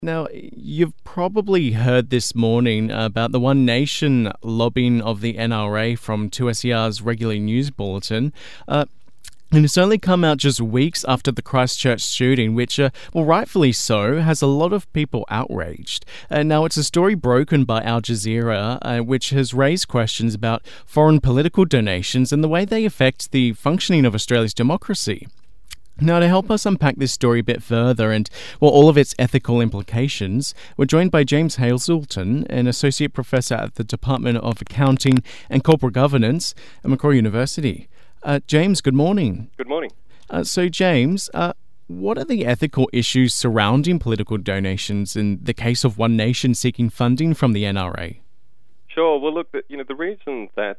Now, you've probably heard this morning about the One Nation lobbying of the NRA from 2SER's regular news bulletin. And it's only come out just weeks after the Christchurch shooting, which, rightfully so, has a lot of people outraged. Now, it's a story broken by Al Jazeera, which has raised questions about foreign political donations and the way they affect the functioning of Australia's democracy. Now, to help us unpack this story a bit further and, all of its ethical implications, we're joined by James Hazelton, an Associate Professor at the Department of Accounting and Corporate Governance at Macquarie University. James, good morning. Good morning. So, James, what are the ethical issues surrounding political donations in the case of One Nation seeking funding from the NRA? Sure. Well, look, the reason that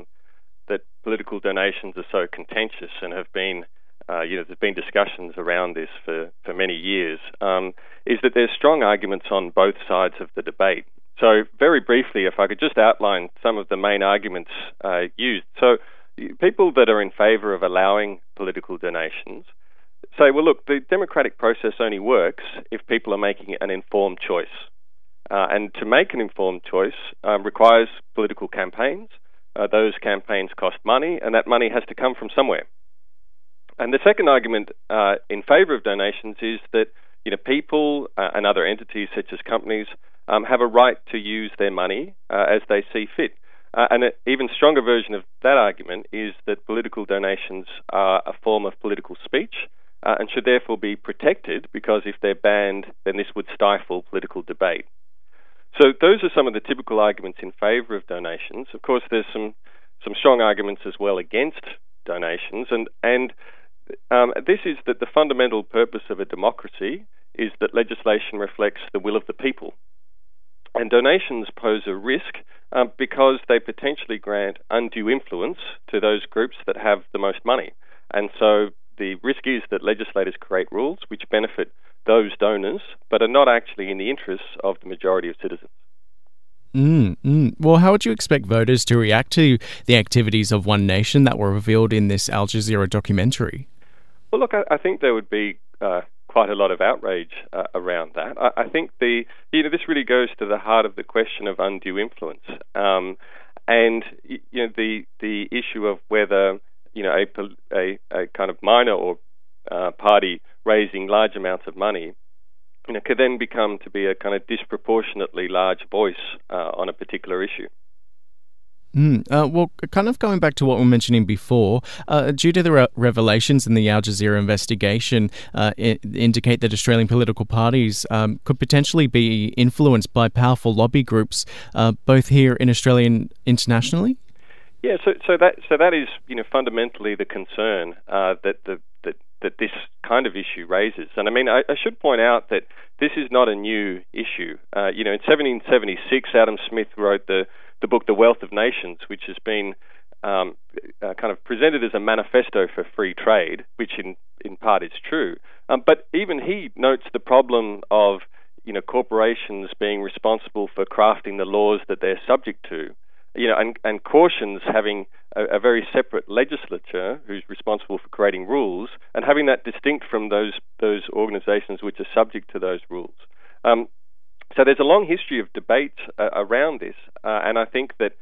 that political donations are so contentious and have been there's been discussions around this for many years, is that there's strong arguments on both sides of the debate. So very briefly, if I could just outline some of the main arguments used. So people that are in favour of allowing political donations say, well, look, the democratic process only works if people are making an informed choice. And to make an informed choice requires political campaigns. Those campaigns cost money, and that money has to come from somewhere. And the second argument in favour of donations is that people and other entities such as companies have a right to use their money as they see fit. And an even stronger version of that argument is that political donations are a form of political speech and should therefore be protected, because if they're banned, then this would stifle political debate. So those are some of the typical arguments in favour of donations. Of course, there's some strong arguments as well against donations, and this is that the fundamental purpose of a democracy is that legislation reflects the will of the people. And donations pose a risk because they potentially grant undue influence to those groups that have the most money. And so the risk is that legislators create rules which benefit those donors, but are not actually in the interests of the majority of citizens. Well, how would you expect voters to react to the activities of One Nation that were revealed in this Al Jazeera documentary? Well, look, I think there would be quite a lot of outrage around that. I think this really goes to the heart of the question of undue influence, and the issue of whether a kind of minor or party raising large amounts of money could then become to be a kind of disproportionately large voice on a particular issue. Kind of going back to what we were mentioning before, due to the revelations in the Al Jazeera investigation indicate that Australian political parties could potentially be influenced by powerful lobby groups, both here in Australia and internationally? Yeah, so that is fundamentally the concern that this kind of issue raises. And I mean, I should point out that this is not a new issue. In 1776, Adam Smith wrote the book The Wealth of Nations, which has been kind of presented as a manifesto for free trade, which in part is true. But even he notes the problem of corporations being responsible for crafting the laws that they're subject to, and cautions having a very separate legislature who's responsible for creating rules, and having that distinct from those organizations which are subject to those rules. So there's a long history of debate around this, and I think that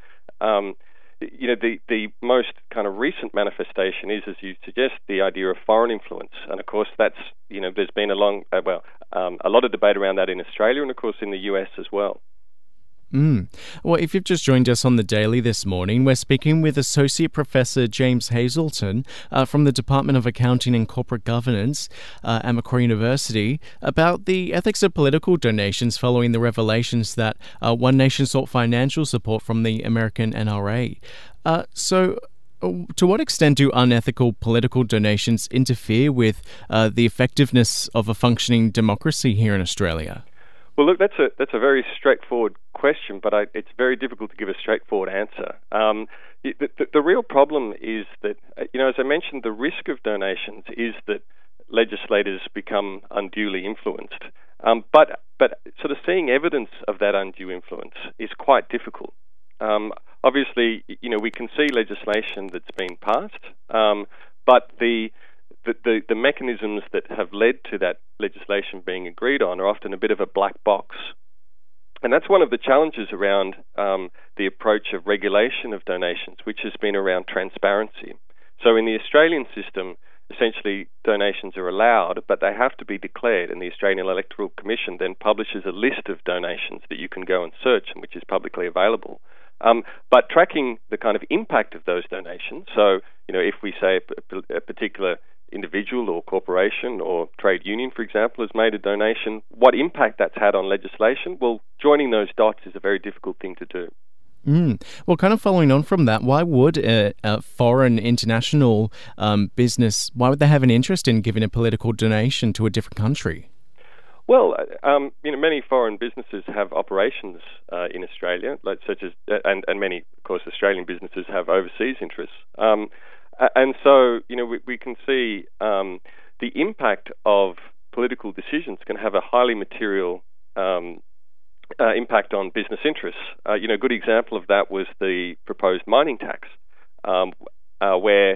the most kind of recent manifestation is, as you suggest, the idea of foreign influence. And of course, that's there's been a lot of debate around that in Australia, and of course in the US as well. Well, if you've just joined us on The Daily this morning, we're speaking with Associate Professor James Hazelton from the Department of Accounting and Corporate Governance at Macquarie University about the ethics of political donations following the revelations that One Nation sought financial support from the American NRA. So to what extent do unethical political donations interfere with the effectiveness of a functioning democracy here in Australia? Well, look, that's a very straightforward question, but it's very difficult to give a straightforward answer. The real problem is that, as I mentioned, the risk of donations is that legislators become unduly influenced. But sort of seeing evidence of that undue influence is quite difficult. Obviously, we can see legislation that's been passed, but the the mechanisms that have led to that legislation being agreed on are often a bit of a black box. And that's one of the challenges around the approach of regulation of donations, which has been around transparency. So in the Australian system, essentially donations are allowed, but they have to be declared, and the Australian Electoral Commission then publishes a list of donations that you can go and search and which is publicly available. But tracking the kind of impact of those donations, so if we say a particular individual or corporation or trade union, for example, has made a donation, what impact that's had on legislation, well, joining those dots is a very difficult thing to do. Well, kind of following on from that, why would a foreign international business, why would they have an interest in giving a political donation to a different country? Well, many foreign businesses have operations in Australia, and many, of course, Australian businesses have overseas interests. And so, we can see the impact of political decisions can have a highly material impact on business interests. A good example of that was the proposed mining tax, where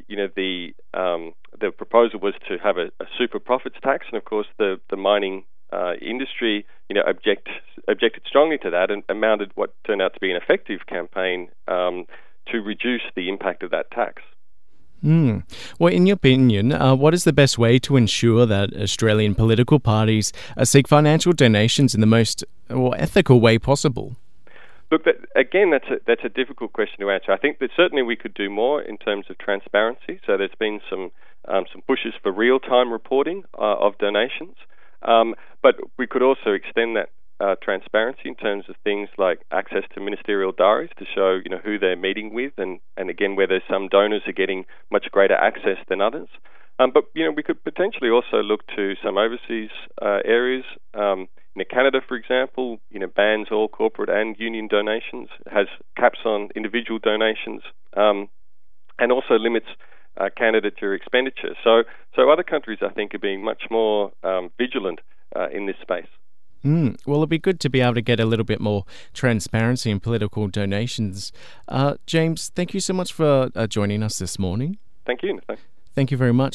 the proposal was to have a super profits tax, and of course the mining industry objected strongly to that and mounted what turned out to be an effective campaign to reduce the impact of that tax. Well, in your opinion, what is the best way to ensure that Australian political parties seek financial donations in the most ethical way possible? Look, that's a difficult question to answer. I think that certainly we could do more in terms of transparency. So there's been some pushes for real-time reporting of donations, but we could also extend that transparency in terms of things like access to ministerial diaries to show who they're meeting with, and again whether some donors are getting much greater access than others. But we could potentially also look to some overseas areas. Canada, for example, bans all corporate and union donations, has caps on individual donations, and also limits candidature expenditure. So other countries, I think, are being much more vigilant in this space. Well, it'd be good to be able to get a little bit more transparency in political donations. James, thank you so much for joining us this morning. Thank you. Thank you very much.